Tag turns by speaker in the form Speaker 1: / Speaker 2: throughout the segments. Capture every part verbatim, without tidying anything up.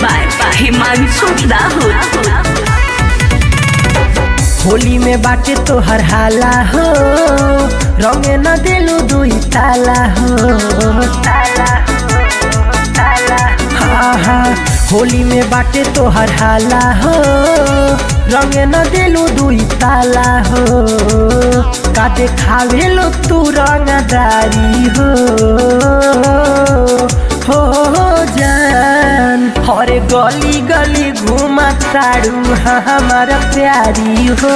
Speaker 1: By Himanshu दाहुद।
Speaker 2: Holi में बाटे तो हर हाला हो, रंगे न दिलू दुई ताला हो, ताला ताला हाँ हाँ। होली में बाटे तो हर हाला हो, रंगे न दिलू दुई ताला हो। का देखावे लो तू रंगदारी हो, हो जान हरे गली गली घुमा तारू हमारा प्यारी हो।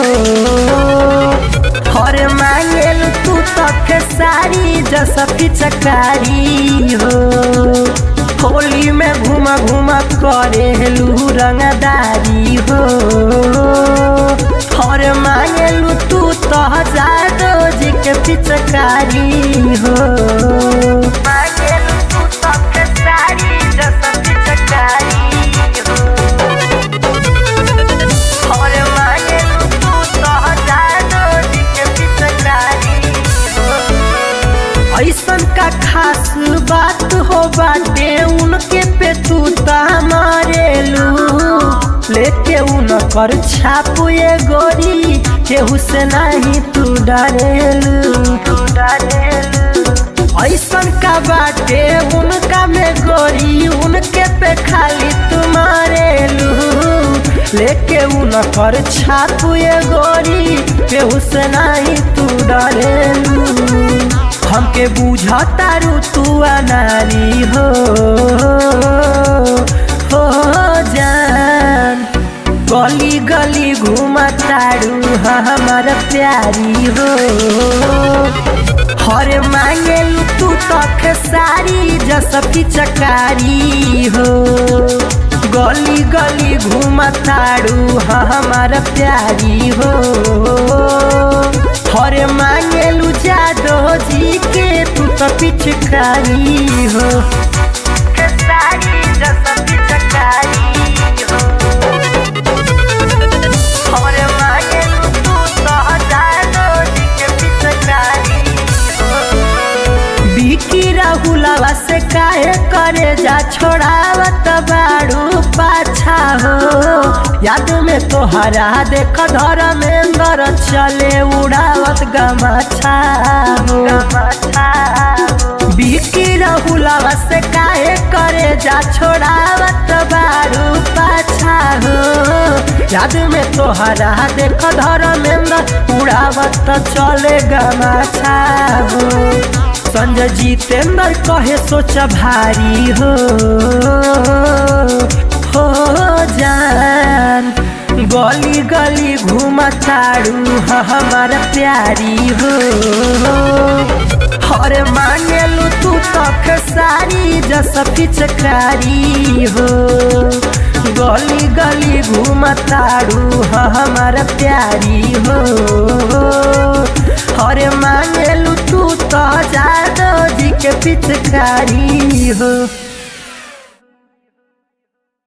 Speaker 2: हरे मांगेल तू तक सारी जैसा पिचकारी हो। होली में घुमा घुमा करेलू रंगदारी हो। हरे मांगेलू तू तो जादो जी के पिचकारी हो। मांगेलू तू तक सारी जैसा पिचकारी हो। हरे मांगेलू तू तो जादो जी के पिचकारी हो। ऐसन का खास बात हो बाटे उनके पे तू ता मारेलू, लेके उनकर छापू ये गोरी केहू से नहीं तू डरेलू, तू डरेलू। ऐसन का बाटे उनका में गोरी उनके पे खाली तू मारेलू, लेके उनकर छापू ये गोरी केहू से नहीं तू डरेलू। हमके बुझतारू तू अनारी हो, हो जान गली गली घुमतारू हमारा प्यारी हो। हरे मांगेलू तू तक सारी जैसा पिचकारी हो। गली गली घुमतारू हमारा प्यारी हो। हरे मांगेलू जादो जी के तू तो पिचकारी हो। सारी जैसा पिचकारी हो। हरे मांगेलू तू तो जादो जी के पिचकारी हो। बिकी राहुलवा से काहे करे जा छोड़ावत बाड़ू पाछा हो। याद में तोहरा देख धर्मेंद्र चले उड़ावत गमाछा हो। बिकी राहुलवा से काहे करे जा छोड़ावत बारू पाछा हो। याद में तोहरा देख धर्मेंद्र उड़ावत चले गमाछा हो। संजय जितेंद्र कहे सोच भारी हो, हो जान गली गली घुमतारू हमारा प्यारी हो। हरे मांगेलू तू तक सारी जैसा पिचकारी हो। गली गली घुमतारू हमारा प्यारी हो। हरे मांगेलू तू तो जादो जी के पिचकारी हो।